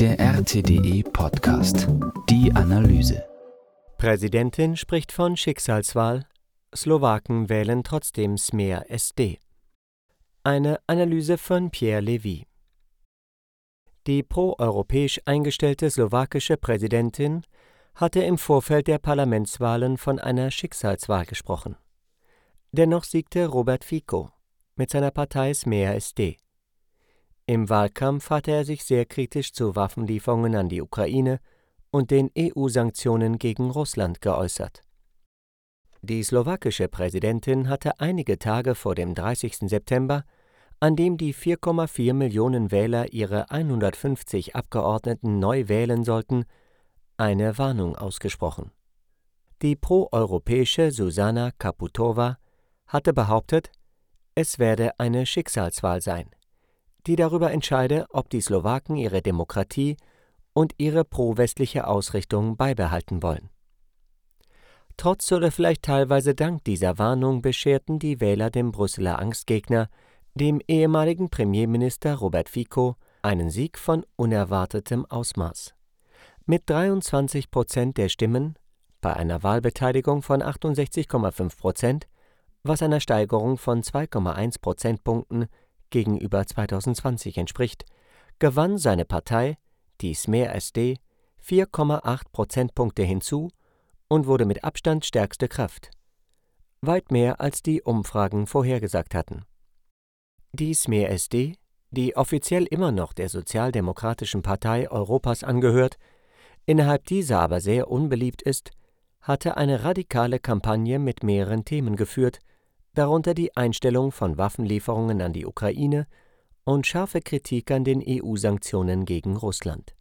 Der RTDE-Podcast. Die Analyse. Präsidentin spricht von Schicksalswahl. Slowaken wählen trotzdem Smer SD. Eine Analyse von Pierre Levy. Die proeuropäisch eingestellte slowakische Präsidentin hatte im Vorfeld der Parlamentswahlen von einer Schicksalswahl gesprochen. Dennoch siegte Robert Fico mit seiner Partei Smer SD. Im Wahlkampf hatte er sich sehr kritisch zu Waffenlieferungen an die Ukraine und den EU-Sanktionen gegen Russland geäußert. Die slowakische Präsidentin hatte einige Tage vor dem 30. September, an dem die 4,4 Millionen Wähler ihre 150 Abgeordneten neu wählen sollten, eine Warnung ausgesprochen. Die proeuropäische Zuzana Čaputová hatte behauptet, es werde eine Schicksalswahl sein, die darüber entscheide, ob die Slowaken ihre Demokratie und ihre pro-westliche Ausrichtung beibehalten wollen. Trotz oder vielleicht teilweise dank dieser Warnung bescherten die Wähler dem Brüsseler Angstgegner, dem ehemaligen Premierminister Robert Fico, einen Sieg von unerwartetem Ausmaß. Mit 23% der Stimmen, bei einer Wahlbeteiligung von 68,5%, was einer Steigerung von 2,1 Prozentpunkten gegenüber 2020 entspricht, gewann seine Partei, die Smer SD, 4,8 Prozentpunkte hinzu und wurde mit Abstand stärkste Kraft. Weit mehr als die Umfragen vorhergesagt hatten. Die Smer SD, die offiziell immer noch der Sozialdemokratischen Partei Europas angehört, innerhalb dieser aber sehr unbeliebt ist, hatte eine radikale Kampagne mit mehreren Themen geführt, darunter die Einstellung von Waffenlieferungen an die Ukraine und scharfe Kritik an den EU-Sanktionen gegen Russland.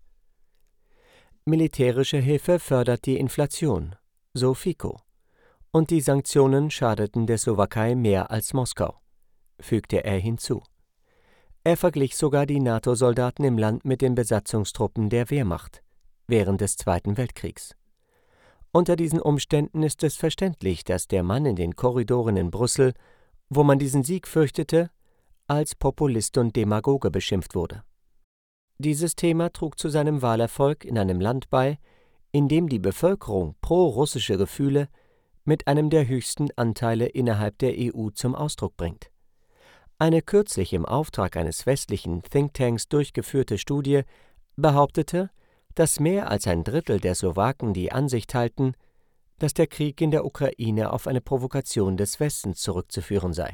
Militärische Hilfe fördert die Inflation, so Fico, und die Sanktionen schadeten der Slowakei mehr als Moskau, fügte er hinzu. Er verglich sogar die NATO-Soldaten im Land mit den Besatzungstruppen der Wehrmacht während des Zweiten Weltkriegs. Unter diesen Umständen ist es verständlich, dass der Mann in den Korridoren in Brüssel, wo man diesen Sieg fürchtete, als Populist und Demagoge beschimpft wurde. Dieses Thema trug zu seinem Wahlerfolg in einem Land bei, in dem die Bevölkerung pro-russische Gefühle mit einem der höchsten Anteile innerhalb der EU zum Ausdruck bringt. Eine kürzlich im Auftrag eines westlichen Thinktanks durchgeführte Studie behauptete, dass mehr als ein Drittel der Slowaken die Ansicht teilten, dass der Krieg in der Ukraine auf eine Provokation des Westens zurückzuführen sei.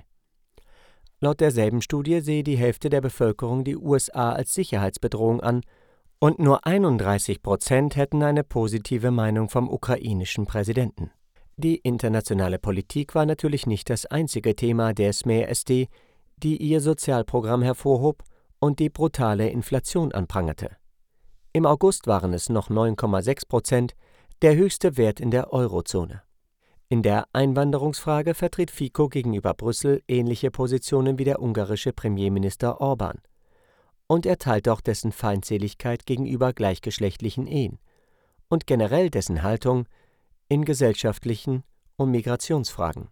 Laut derselben Studie sehe die Hälfte der Bevölkerung die USA als Sicherheitsbedrohung an und nur 31% hätten eine positive Meinung vom ukrainischen Präsidenten. Die internationale Politik war natürlich nicht das einzige Thema der Smer SD, die ihr Sozialprogramm hervorhob und die brutale Inflation anprangerte. Im August waren es noch 9,6%, der höchste Wert in der Eurozone. In der Einwanderungsfrage vertritt Fico gegenüber Brüssel ähnliche Positionen wie der ungarische Premierminister Orbán. Und er teilt auch dessen Feindseligkeit gegenüber gleichgeschlechtlichen Ehen und generell dessen Haltung in gesellschaftlichen und Migrationsfragen.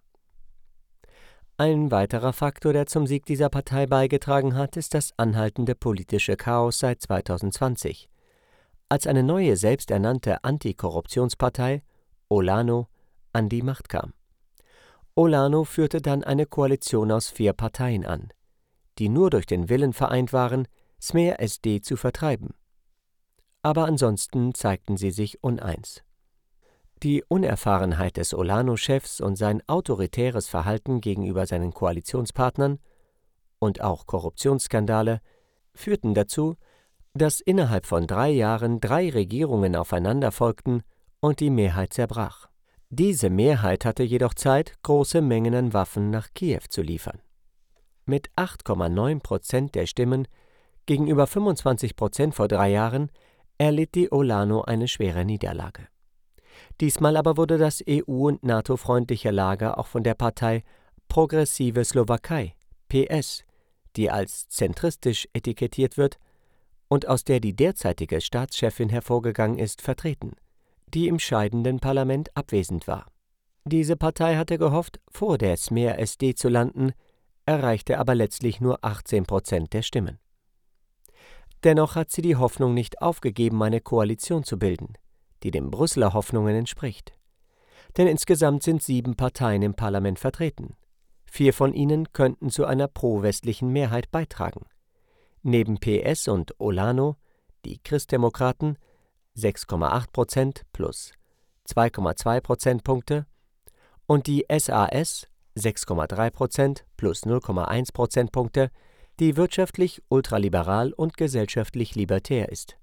Ein weiterer Faktor, der zum Sieg dieser Partei beigetragen hat, ist das anhaltende politische Chaos seit 2020. Als eine neue selbsternannte Antikorruptionspartei, Olano, an die Macht kam. Olano führte dann eine Koalition aus 4 Parteien an, die nur durch den Willen vereint waren, Smer SD zu vertreiben. Aber ansonsten zeigten sie sich uneins. Die Unerfahrenheit des Olano-Chefs und sein autoritäres Verhalten gegenüber seinen Koalitionspartnern und auch Korruptionsskandale führten dazu, dass innerhalb von 3 Jahren 3 Regierungen aufeinander folgten und die Mehrheit zerbrach. Diese Mehrheit hatte jedoch Zeit, große Mengen an Waffen nach Kiew zu liefern. Mit 8,9% der Stimmen gegenüber 25% vor 3 Jahren erlitt die Olano eine schwere Niederlage. Diesmal aber wurde das EU- und NATO-freundliche Lager auch von der Partei Progressive Slowakei, PS, die als zentristisch etikettiert wird, und aus der die derzeitige Staatschefin hervorgegangen ist, vertreten, die im scheidenden Parlament abwesend war. Diese Partei hatte gehofft, vor der Smer SD zu landen, erreichte aber letztlich nur 18% der Stimmen. Dennoch hat sie die Hoffnung nicht aufgegeben, eine Koalition zu bilden, die den Brüsseler Hoffnungen entspricht. Denn insgesamt sind 7 Parteien im Parlament vertreten. 4 von ihnen könnten zu einer pro-westlichen Mehrheit beitragen. Neben PS und Olano, die Christdemokraten, 6,8% plus 2,2 Prozentpunkte, und die SAS, 6,3% plus 0,1 Prozentpunkte, die wirtschaftlich ultraliberal und gesellschaftlich libertär ist.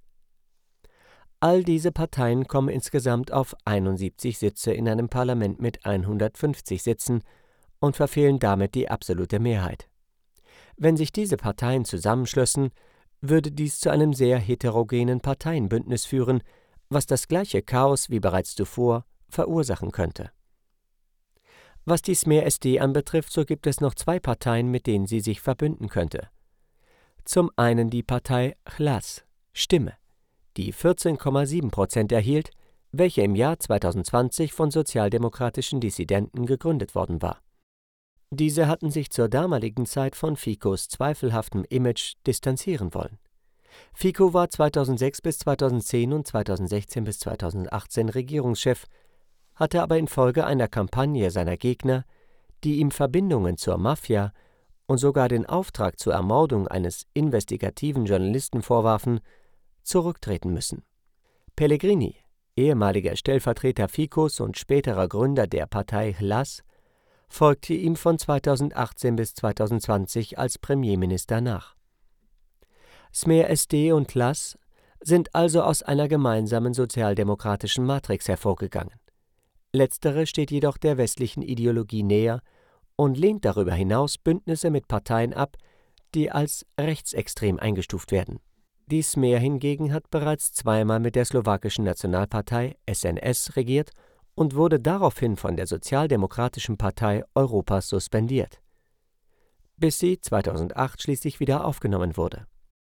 All diese Parteien kommen insgesamt auf 71 Sitze in einem Parlament mit 150 Sitzen und verfehlen damit die absolute Mehrheit. Wenn sich diese Parteien zusammenschlössen, würde dies zu einem sehr heterogenen Parteienbündnis führen, was das gleiche Chaos wie bereits zuvor verursachen könnte. Was die Smer-SD anbetrifft, so gibt es noch 2 Parteien, mit denen sie sich verbünden könnte. Zum einen die Partei Hlas, Stimme, die 14,7% erhielt, welche im Jahr 2020 von sozialdemokratischen Dissidenten gegründet worden war. Diese hatten sich zur damaligen Zeit von Ficos zweifelhaftem Image distanzieren wollen. Fico war 2006 bis 2010 und 2016 bis 2018 Regierungschef, hatte aber infolge einer Kampagne seiner Gegner, die ihm Verbindungen zur Mafia und sogar den Auftrag zur Ermordung eines investigativen Journalisten vorwarfen, zurücktreten müssen. Pellegrini, ehemaliger Stellvertreter Ficos und späterer Gründer der Partei Hlas, folgte ihm von 2018 bis 2020 als Premierminister nach. Smer-SD und Hlas sind also aus einer gemeinsamen sozialdemokratischen Matrix hervorgegangen. Letztere steht jedoch der westlichen Ideologie näher und lehnt darüber hinaus Bündnisse mit Parteien ab, die als rechtsextrem eingestuft werden. Die Smer hingegen hat bereits zweimal mit der slowakischen Nationalpartei SNS regiert und wurde daraufhin von der Sozialdemokratischen Partei Europas suspendiert, bis sie 2008 schließlich wieder aufgenommen wurde.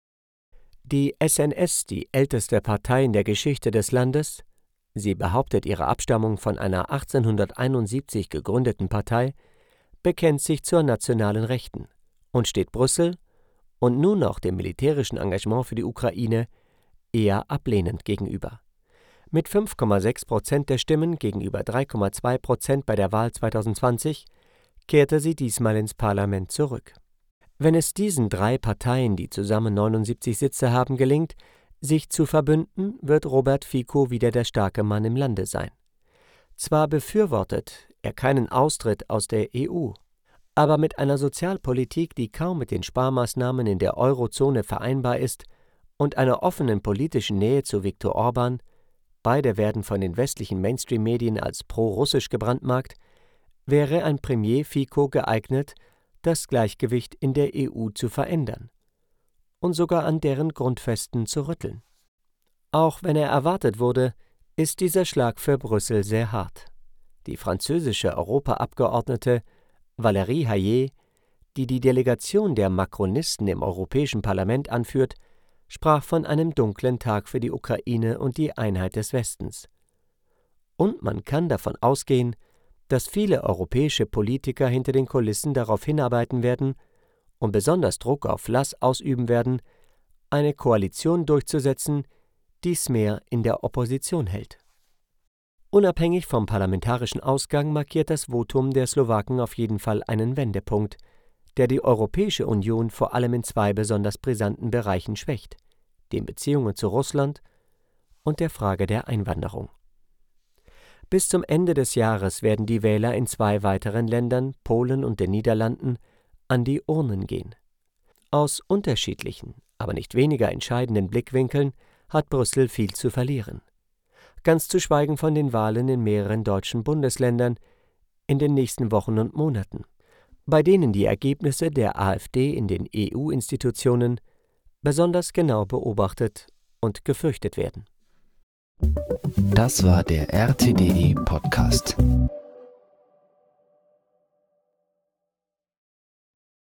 Die SNS, die älteste Partei in der Geschichte des Landes, sie behauptet ihre Abstammung von einer 1871 gegründeten Partei, bekennt sich zur nationalen Rechten und steht Brüssel und nun auch dem militärischen Engagement für die Ukraine eher ablehnend gegenüber. Mit 5,6% der Stimmen gegenüber 3,2% bei der Wahl 2020 kehrte sie diesmal ins Parlament zurück. Wenn es diesen 3 Parteien, die zusammen 79 Sitze haben, gelingt, sich zu verbünden, wird Robert Fico wieder der starke Mann im Lande sein. Zwar befürwortet er keinen Austritt aus der EU, aber mit einer Sozialpolitik, die kaum mit den Sparmaßnahmen in der Eurozone vereinbar ist, und einer offenen politischen Nähe zu Viktor Orban, beide werden von den westlichen Mainstream-Medien als pro-russisch gebrandmarkt, wäre ein Premier Fico geeignet, das Gleichgewicht in der EU zu verändern und sogar an deren Grundfesten zu rütteln. Auch wenn er erwartet wurde, ist dieser Schlag für Brüssel sehr hart. Die französische Europaabgeordnete Valérie Hayer, die die Delegation der Macronisten im Europäischen Parlament anführt, sprach von einem dunklen Tag für die Ukraine und die Einheit des Westens. Und man kann davon ausgehen, dass viele europäische Politiker hinter den Kulissen darauf hinarbeiten werden und besonders Druck auf Hlas ausüben werden, eine Koalition durchzusetzen, die Smer in der Opposition hält. Unabhängig vom parlamentarischen Ausgang markiert das Votum der Slowaken auf jeden Fall einen Wendepunkt, der die Europäische Union vor allem in 2 besonders brisanten Bereichen schwächt: den Beziehungen zu Russland und der Frage der Einwanderung. Bis zum Ende des Jahres werden die Wähler in 2 weiteren Ländern, Polen und den Niederlanden, an die Urnen gehen. Aus unterschiedlichen, aber nicht weniger entscheidenden Blickwinkeln hat Brüssel viel zu verlieren. Ganz zu schweigen von den Wahlen in mehreren deutschen Bundesländern in den nächsten Wochen und Monaten, bei denen die Ergebnisse der AfD in den EU-Institutionen besonders genau beobachtet und gefürchtet werden. Das war der RTDE Podcast.